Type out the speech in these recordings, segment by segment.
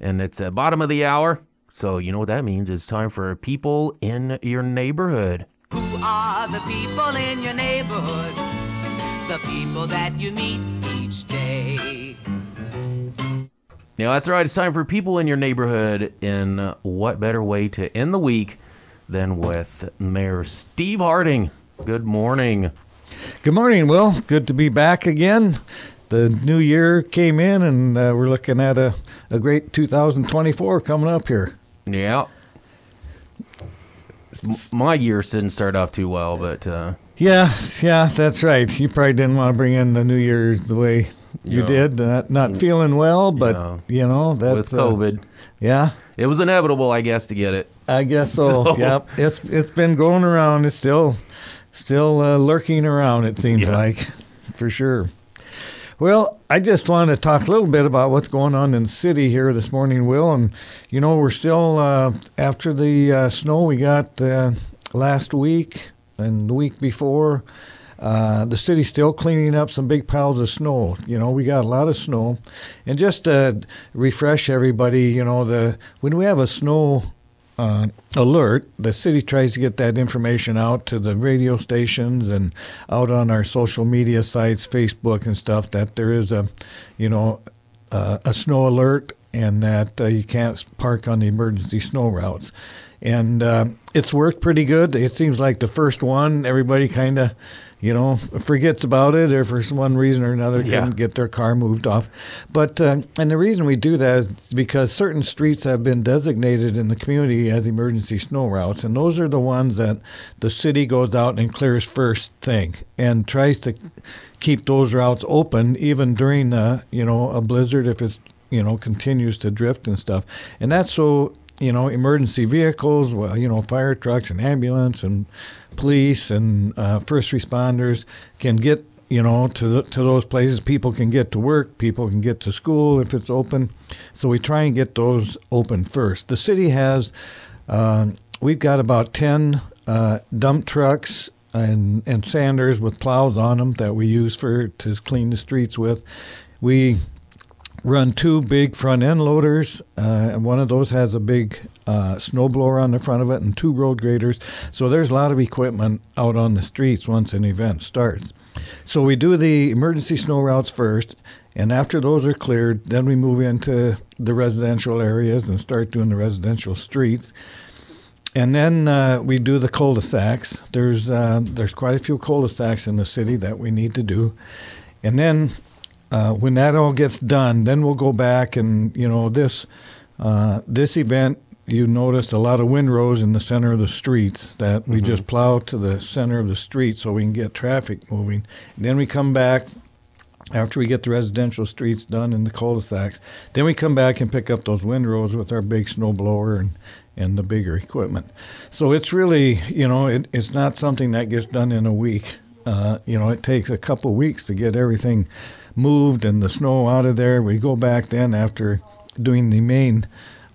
And it's bottom of the hour. So you know what that means. It's time for people in your neighborhood. Who are the people in your neighborhood? The people that you meet each day. Yeah, that's right. It's time for people in your neighborhood. And what better way to end the week than with Mayor Steve Harding. Good morning. Good morning, Will. Good to be back again. The new year came in, and we're looking at a great 2024 coming up here. Yeah. My year didn't start off too well, but... Yeah, that's right. You probably didn't want to bring in the new year the way you did. Not feeling well, but, that's... With COVID. Yeah. It was inevitable, I guess, to get it. I guess so. Yep. It's been going around. It's still lurking around, it seems like, for sure. Well, I just want to talk a little bit about what's going on in the city here this morning, Will. And, we're still, after the snow we got last week and the week before, the city's still cleaning up some big piles of snow. We got a lot of snow. And just to refresh everybody, when we have a snow alert, the city tries to get that information out to the radio stations and out on our social media sites, Facebook and stuff, that there is a snow alert and that you can't park on the emergency snow routes. And it's worked pretty good. It seems like the first one, everybody kind of, forgets about it, or for one reason or another couldn't get their car moved off. But and the reason we do that is because certain streets have been designated in the community as emergency snow routes, and those are the ones that the city goes out and clears first thing and tries to keep those routes open even during a blizzard if it's continues to drift and stuff. And that's so emergency vehicles, fire trucks and ambulance and police and first responders can get, to those places. People can get to work. People can get to school if it's open. So we try and get those open first. The city has, we've got about 10 dump trucks and sanders with plows on them that we use to clean the streets with. We run 2 big front end loaders, and one of those has a big snowblower on the front of it and 2 road graders. So there's a lot of equipment out on the streets once an event starts. So we do the emergency snow routes first, and after those are cleared, then we move into the residential areas and start doing the residential streets. And then we do the cul-de-sacs. There's quite a few cul-de-sacs in the city that we need to do. And then when that all gets done, then we'll go back and, this event, you notice a lot of windrows in the center of the streets that we just plow to the center of the street so we can get traffic moving. And then we come back after we get the residential streets done in the cul-de-sacs. Then we come back and pick up those windrows with our big snow blower and the bigger equipment. So it's really, it's not something that gets done in a week. It takes a couple weeks to get everything moved and the snow out of there. We go back then after doing the main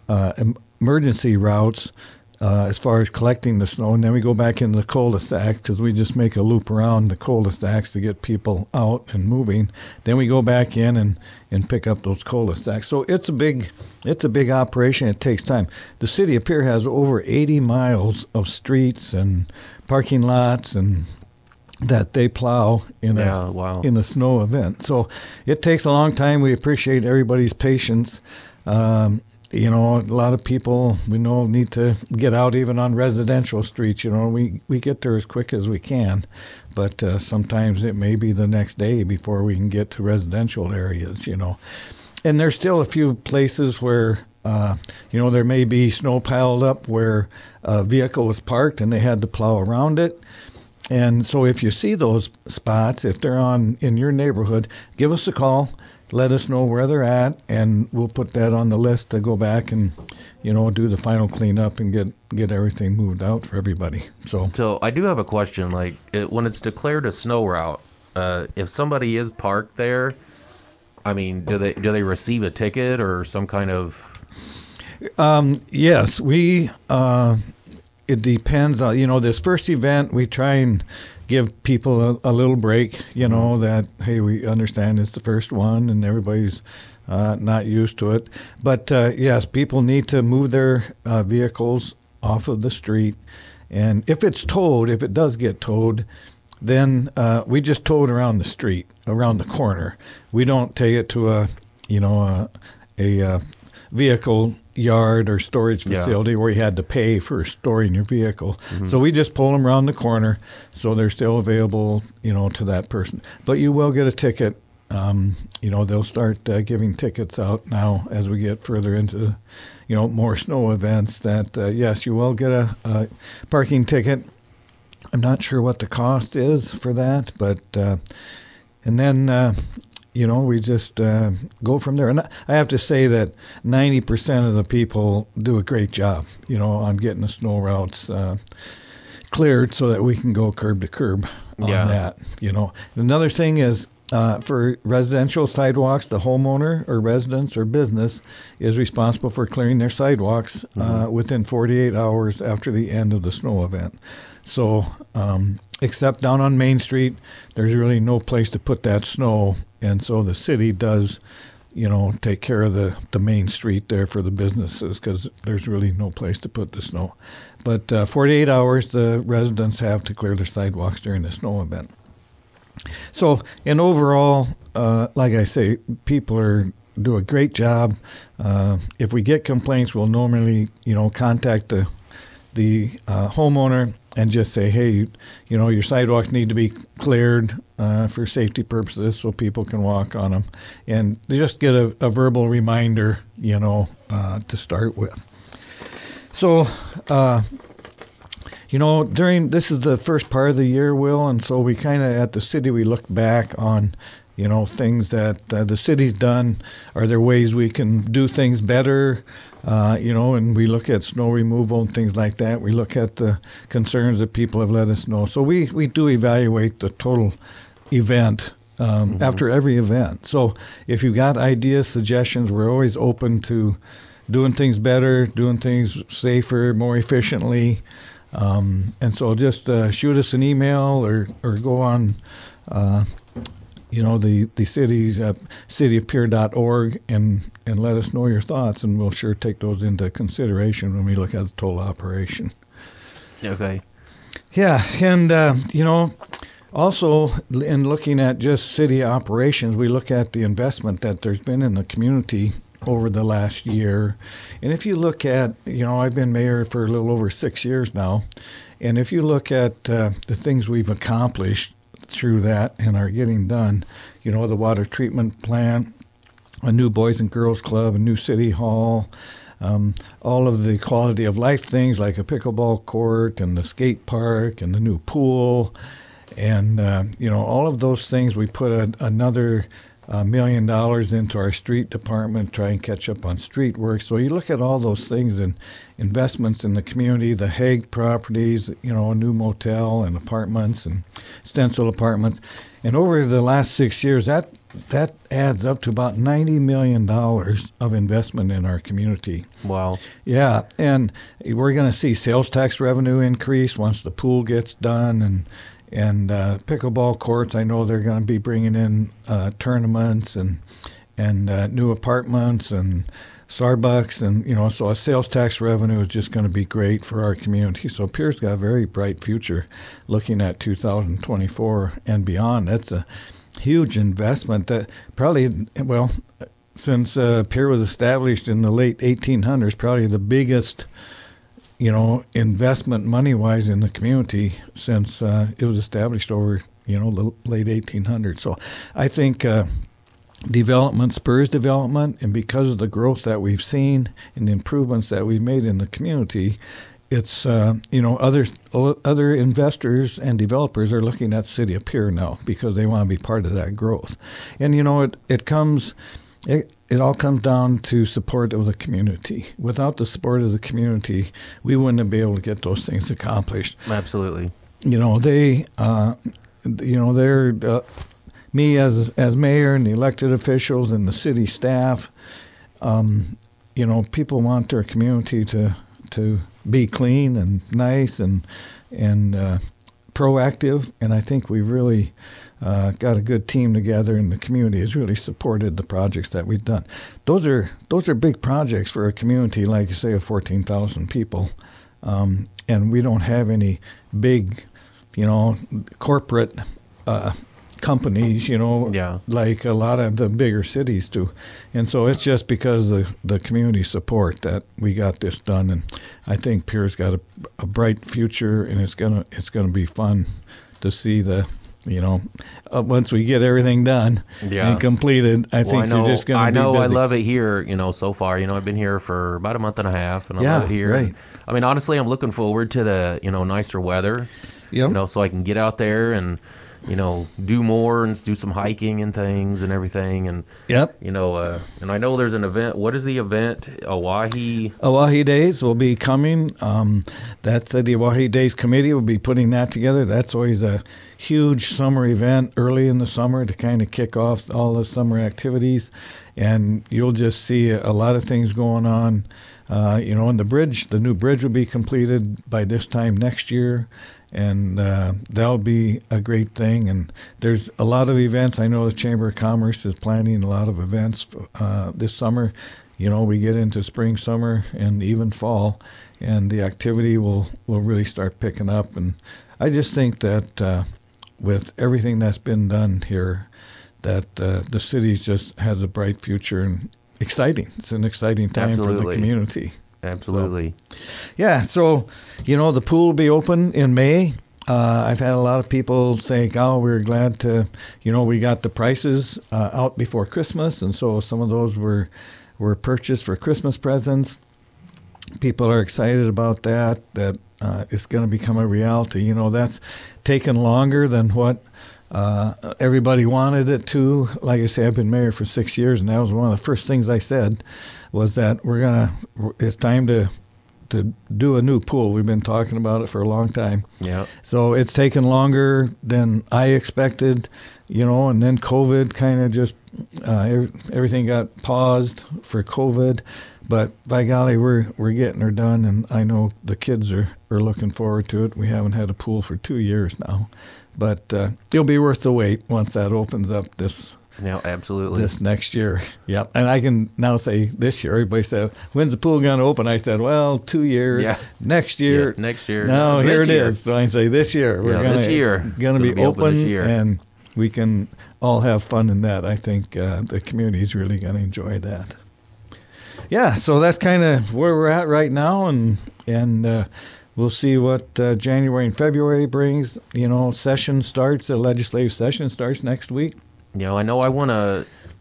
emergency routes as far as collecting the snow, and then we go back into the cul-de-sacs because we just make a loop around the cul-de-sacs to get people out and moving. Then we go back in and pick up those cul-de-sacs. So it's a big operation. It takes time. The city up here has over 80 miles of streets and parking lots and that they plow in a snow event. So it takes a long time. We appreciate everybody's patience. A lot of people we know need to get out even on residential streets. We get there as quick as we can, but sometimes it may be the next day before we can get to residential areas, And there's still a few places where there may be snow piled up where a vehicle was parked and they had to plow around it. And so if you see those spots, if they're in your neighborhood, give us a call. Let us know where they're at, and we'll put that on the list to go back and, do the final cleanup and get everything moved out for everybody. So I do have a question. Like, when it's declared a snow route, if somebody is parked there, I mean, do they receive a ticket or some kind of? Yes, we. It depends on, this first event, we try and give people a little break, that, hey, we understand it's the first one and everybody's not used to it. But yes, people need to move their vehicles off of the street. And if it's towed, if it does get towed, then we just tow it around the street, around the corner. We don't take it to a vehicle yard or storage facility where you had to pay for storing your vehicle. So we just pull them around the corner so they're still available, to that person. But you will get a ticket. They'll start giving tickets out now as we get further into, more snow events that, yes, you will get a parking ticket. I'm not sure what the cost is for that, but, and then, we just go from there. And I have to say that 90% of the people do a great job, on getting the snow routes cleared so that we can go curb to curb on that, Another thing is for residential sidewalks, the homeowner or residence or business is responsible for clearing their sidewalks within 48 hours after the end of the snow event. So except down on Main Street, there's really no place to put that snow. And so the city does, take care of the Main Street there for the businesses because there's really no place to put the snow. But 48 hours the residents have to clear their sidewalks during the snow event. So, and overall, like I say, people do a great job. If we get complaints, we'll normally, contact the homeowner and just say, hey, your sidewalks need to be cleared for safety purposes so people can walk on them. And they just get a verbal reminder, to start with. So, this is the first part of the year, Will, and so we kind of, at the city, we look back on, things that the city's done. Are there ways we can do things better? And we look at snow removal and things like that. We look at the concerns that people have let us know. So we do evaluate the total event after every event. So if you've got ideas, suggestions, we're always open to doing things better, doing things safer, more efficiently. And so just shoot us an email or go on, the city's cityofpierre.org and let us know your thoughts, and we'll sure take those into consideration when we look at the total operation. Okay. Yeah, and, also in looking at just city operations, we look at the investment that there's been in the community over the last year. And if you look at, I've been mayor for a little over 6 years now, and if you look at the things we've accomplished through that and are getting done, the water treatment plant, a new Boys and Girls Club, a new city hall, all of the quality of life things like a pickleball court and the skate park and the new pool, and, all of those things, we put another $1 million into our street department, try and catch up on street work. So you look at all those things and investments in the community, the Hague properties, a new motel and apartments and stencil apartments. And over the last 6 years, that adds up to about $90 million of investment in our community. Wow. Yeah, and we're going to see sales tax revenue increase once the pool gets done, and pickleball courts. I know they're going to be bringing in tournaments and new apartments and Starbucks, and so a sales tax revenue is just going to be great for our community. So Pierre's got a very bright future looking at 2024 and beyond. That's a huge investment that probably, since Pierre was established in the late 1800s, probably the biggest investment money-wise in the community since it was established over, the late 1800s. So I think development spurs development, and because of the growth that we've seen and the improvements that we've made in the community, it's, other investors and developers are looking at the city of Pierre now because they want to be part of that growth. And, it all comes down to support of the community. Without the support of the community, we wouldn't be able to get those things accomplished. Absolutely. They're me as mayor and the elected officials and the city staff. People want their community to be clean and nice and proactive, and I think we've really got a good team together, and the community has really supported the projects that we've done. Those are big projects for a community, like you say, of 14,000 people, and we don't have any big, corporate companies, like a lot of the bigger cities do. And so it's just because of the community support that we got this done. And I think Pierre's got a bright future, and it's gonna be fun to see once we get everything done and completed. I think you're just going to be busy. I love it here, so far. I've been here for about a month and a half, and I love it here. Right. I mean, honestly, I'm looking forward to the, nicer weather, so I can get out there and, do more and do some hiking and things and everything. And, and I know there's an event. What is the event? Oahe Days will be coming. That's the Oahe Days Committee will be putting that together. That's always a huge summer event early in the summer to kind of kick off all the summer activities. And you'll just see a lot of things going on. And the new bridge will be completed by this time next year. And that'll be a great thing. And there's a lot of events. I know the Chamber of Commerce is planning a lot of events this summer. We get into spring, summer, and even fall, and the activity will really start picking up. And I just think that with everything that's been done here, that the city just has a bright future and exciting. It's an exciting time for the community. Absolutely. So, the pool will be open in May. I've had a lot of people say, we're glad to, we got the prices out before Christmas, and so some of those were purchased for Christmas presents. People are excited about that it's going to become a reality. That's taken longer than what everybody wanted it to. Like I say, I've been mayor for 6 years, and that was one of the first things I said was that it's time to do a new pool. We've been talking about it for a long time. Yeah. So it's taken longer than I expected, and then COVID kind of just everything got paused for COVID. But by golly, we're getting her done, and I know the kids are looking forward to it. We haven't had a pool for 2 years now, but it'll be worth the wait once that opens up this next year. Yep. And I can now say this year. Everybody said, when's the pool going to open? I said, well, 2 years. Yeah. Next year. Yeah, next year. No, here it is. So I say this year. We're going to be open this year. And we can all have fun in that. I think the community is really going to enjoy that. Yeah, so that's kind of where we're at right now, and we'll see what January and February brings. The legislative session starts next week. I know I want to,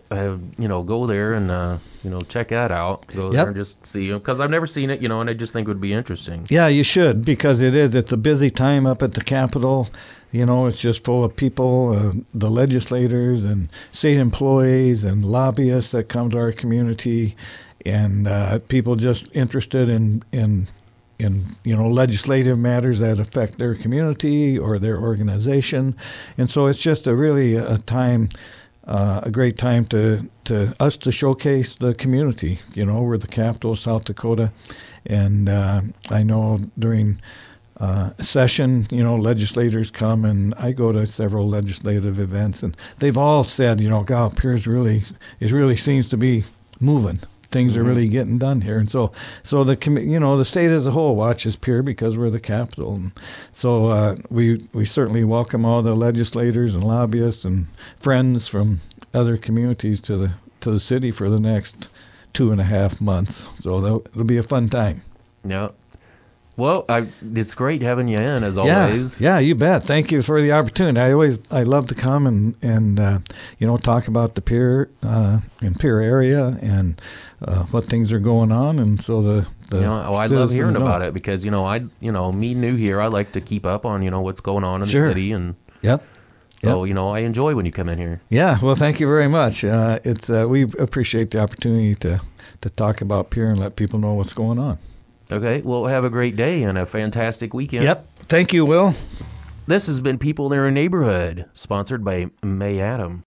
go there and, check that out. Go there and just see, because I've never seen it, and I just think it would be interesting. Yeah, you should, because it's a busy time up at the Capitol. It's just full of people, the legislators and state employees and lobbyists that come to our community, and people just interested in legislative matters that affect their community or their organization. And so it's just a great time to us to showcase the community. We're the capital of South Dakota, and I know during session, legislators come, and I go to several legislative events, and they've all said, God, Pierce really seems to be moving. Things are really getting done here, and so the state as a whole watches Pierre because we're the capital. And so we certainly welcome all the legislators and lobbyists and friends from other communities to the city for the next 2.5 months. So it'll be a fun time. Yeah. Well, it's great having you in, as always. Yeah, you bet. Thank you for the opportunity. I love to come and talk about the Pierre and Pierre area and what things are going on, and so I love hearing about it because me new here, I like to keep up on what's going on in the city, and so I enjoy when you come in here. Yeah, well, thank you very much. We appreciate the opportunity to talk about Pierre and let people know what's going on. Okay, well, have a great day and a fantastic weekend. Yep. Thank you, Will. This has been People in Your Neighborhood, sponsored by May Adam.